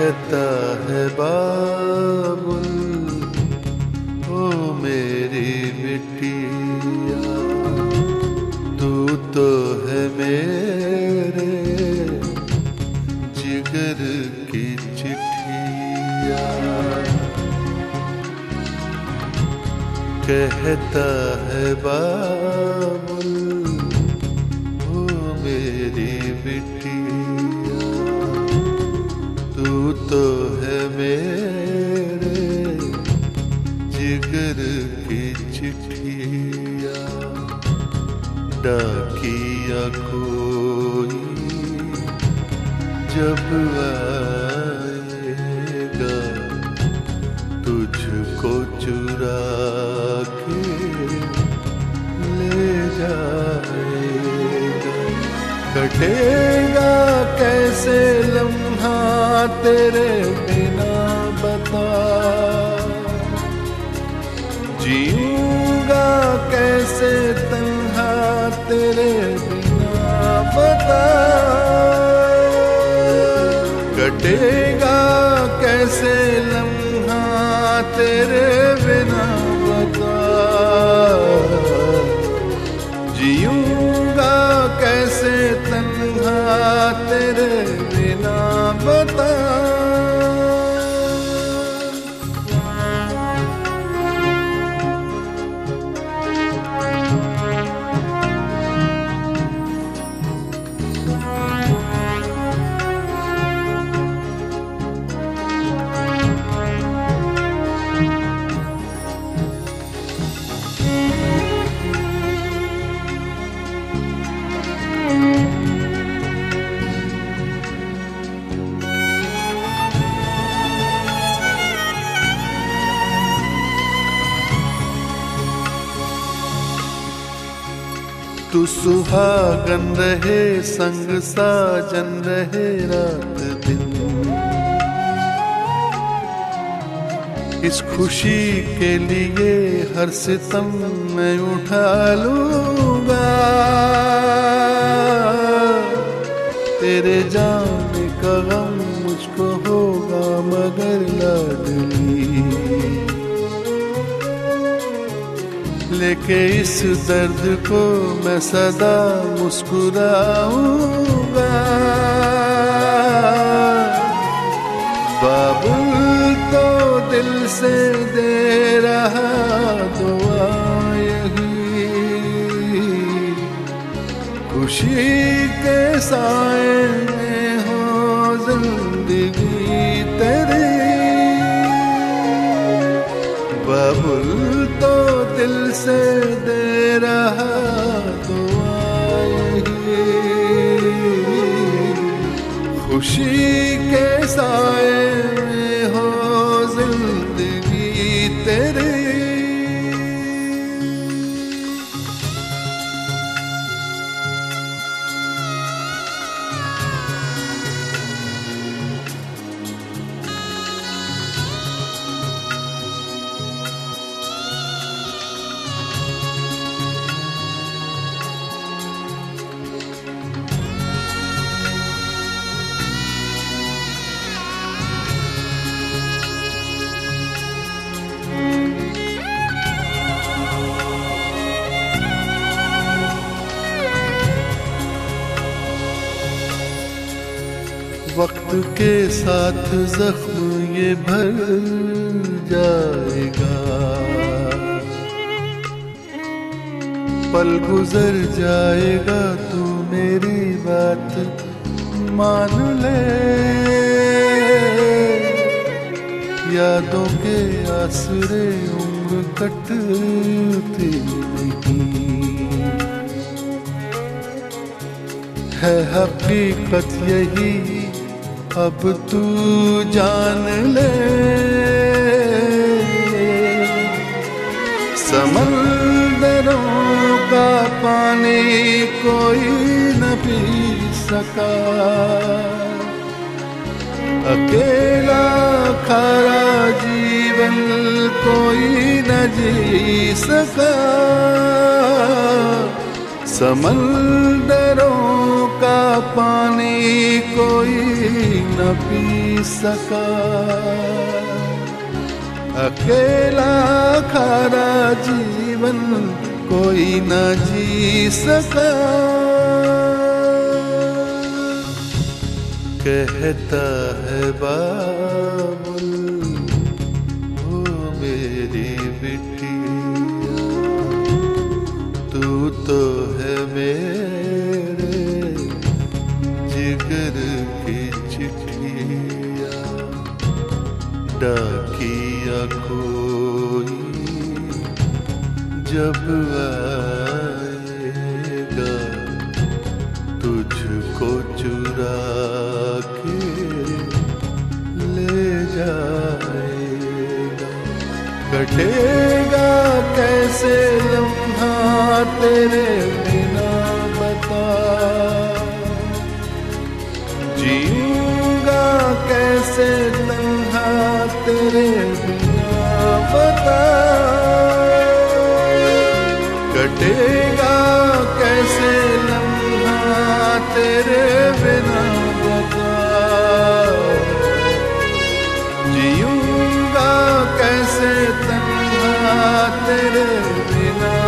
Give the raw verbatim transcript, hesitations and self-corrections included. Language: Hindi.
कहता है बाबुल ओ मेरी बिटिया, तू तो है मेरे जिगर की चिट्ठिया। कहता है बाबुल ओ मेरी बिटिया, तू तो है मेरे जिगर की चिट्ठिया। डाकिया कोई जब आएगा तुझको चुरा के ले जाएगा। कटेगा कैसे लम्हा तेरे बिना बता, जीऊंगा कैसे तन्हा तेरे बिना बता। कटेगा कैसे लम्हा तेरे बिना बता, जीऊंगा कैसे तन्हा तेरे बिना बता। तू सुहागन रहे संग साजन रहे रात दिन, इस खुशी के लिए हर सितम मैं उठा लूंगा। तेरे जाने का गम मुझको होगा मगर लाडली, लेके इस दर्द को मैं सदा मुस्कुराऊंगा। बाबुल तो दिल से दे रहा दुआ यही, खुशी के साए में हो जिंदगी तेरी। बाबुल तो दिल से दे रहा दुआ यही, खुशी के साए में हो जिंदगी तेरी। वक्त के साथ जख्म ये भर जाएगा, पल गुजर जाएगा तू मेरी बात मान ले। यादों के आसरे उम्र कटती नहीं, है हकीकत यही अब तू जान ले। समंदरों का पानी कोई न पी सका, अकेला खारा जीवन कोई न जी सका। समंदरों का पानी कोई न पी सका, अकेला खारा जीवन कोई न जी सका। कहता है बाबुल ओ मेरी बिटिया, तू तो है मेरे जिगर की चिट्ठिया, डाकिया कोई जब आएगा तुझको चुरा के ले जाएगा। कटेगा कैसे लम्हा तेरे बिना बता, जीऊंगा कैसे लम्हा तेरे बिना बता। कटेगा कैसे लम्हा तेरे बिना बता, जीऊंगा कैसे तन्हा तेरे बिना